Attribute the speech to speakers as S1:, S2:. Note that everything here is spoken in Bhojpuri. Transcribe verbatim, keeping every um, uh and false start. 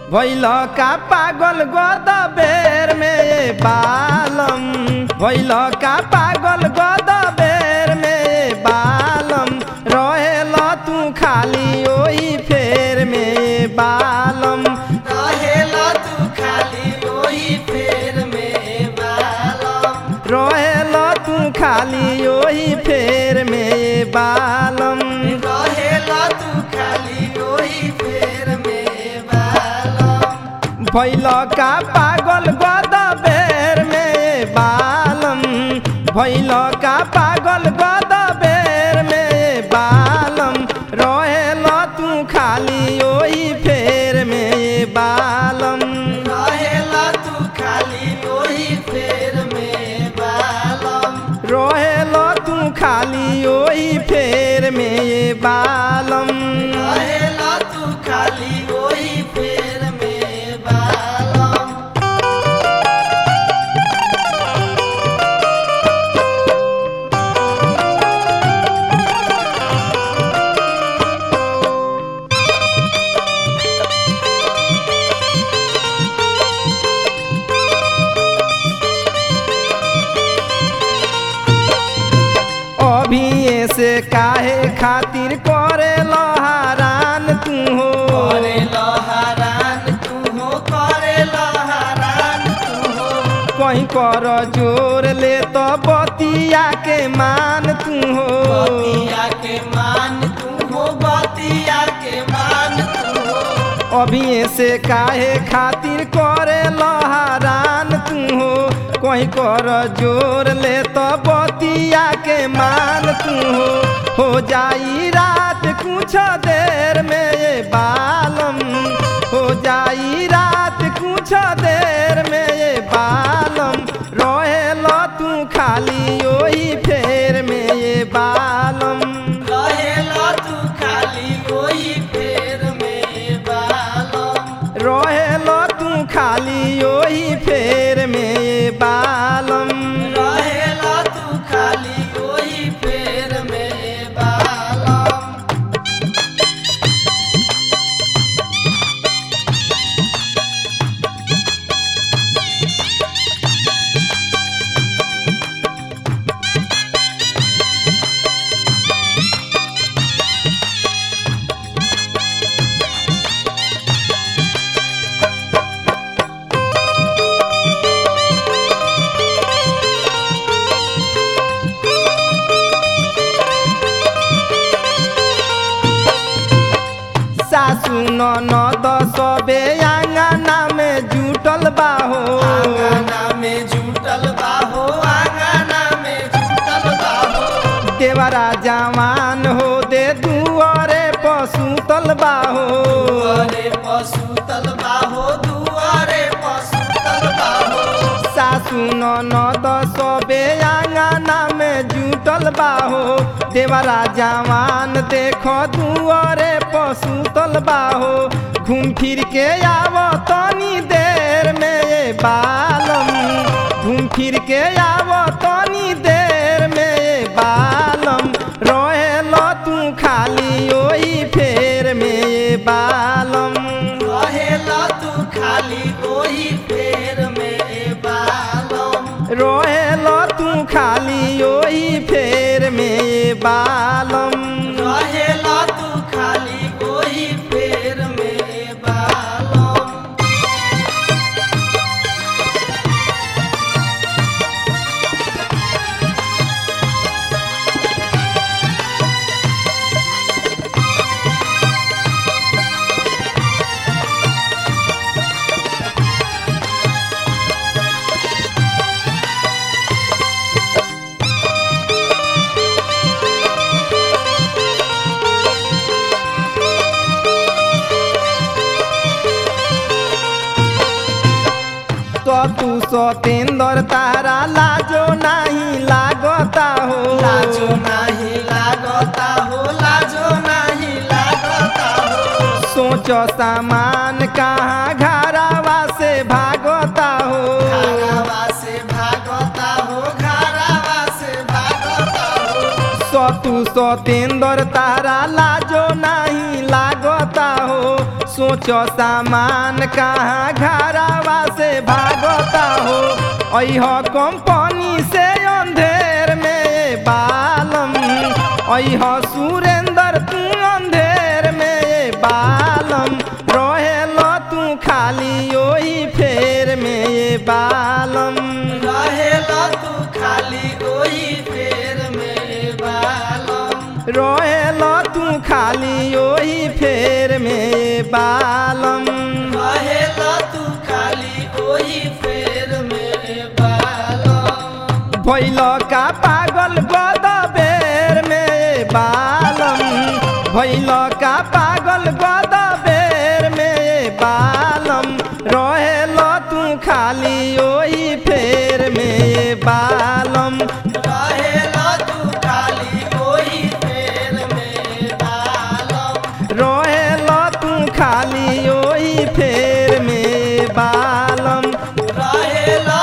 S1: भइल का पागल गद बेर में बालम भइल का पागल गद बेर में बालम रहेल तू खाली ओही फेर में बालम
S2: रहेल तू खाली ओही फेर में बालम
S1: रहेल तू खाली ओही फेर में बालम
S2: रहेल तू खाली ओही फेर में बालम
S1: भइल का पागल गद बेर में बालम भइल का पागल गद बेर में बालम रहेल तू खाली ओही फेर में बालम
S2: रहेल तू खाली ओही फेर में बालम
S1: रहेल तू खाली ओही फेर में बालम
S2: रहेल तू खाली ओही फेर में बालम
S1: अभी से काहे खातिर करे लहरान तू हो
S2: करे लहरान तू हो करे लहरान तू हो
S1: कहीं कर जोर ले तो बतिया के मान तू हो
S2: बतिया के मान तू हो बतिया के मान तू हो
S1: अभी से काहे खातिर करे लहरान तू हो कहीं कर जोर ले तो बतिया के मान तू हो हो जाई रात कुछ देर में ये बालम हो जाई रात कुछ देर में ये बालम रहेल तू खाली ओही फेर में ये बालम
S2: रहेल तू खाली ओही फेर में बालम
S1: रहेल तू खाली ओही फेर में बालम
S2: रहेल तू खाली ओही फेर में बालम
S1: सासु ननद सबे आंगना में जुटल बाहो
S2: आंगना में जुटल बाहो आंगना में जुटल बाहो
S1: देवरा जवान हो दे दुआरे पसुतल बाहो
S2: दुआरे पशु तलबाहो दुआरे पशु तलबाहो
S1: सासु ननद सबे आंगना में जुटल बाहो देवरा जवान देखो दुआरे पसुतल बाहो घूम फिर के आव तनी देर में ये बालम घूम फिर के आव तनी देर में ये बालम रहेल तू खाली ओही फेर में ये बालम
S2: रहेल तू खाली ओही फेर में बालम
S1: रहेल तू खाली ओही फेर में बालम
S2: रहेल तू खाली ओही फेर में बालम
S1: तो तू सतेंद्र तारा लाजो नहीं लागता हो
S2: लाजो नहीं लागता हो लाजो नहीं लागता हो
S1: सोच सामान कहाँ घरावा से भागता हो
S2: घरवा से भागता हो घरवा से भागता हो
S1: सतु सतेंद्र तारा लाजो नहीं लागता हो सोचो सामान कहाँ घरावा से भागता हो अह कंपनी से अंधेर में बालम अह सुरेंद्र तू अंधेर में बालम रहेल तू खाली ओही फेर में बालम
S2: रहेला तू खाली ओही फेर में बालम
S1: रहेल तू खाली ओही फेर में बालम
S2: रहेला तू खाली ओही फेर में बालम
S1: भैल का पागल गदबेर में बालम भैल का पागल गदबेर में बालम रहेल तू खाली ओही फेर में बालम
S2: रहेला तू खाली ओही फेर में बालम
S1: रहेल तू खाली ओही फेर में बालम
S2: रहेला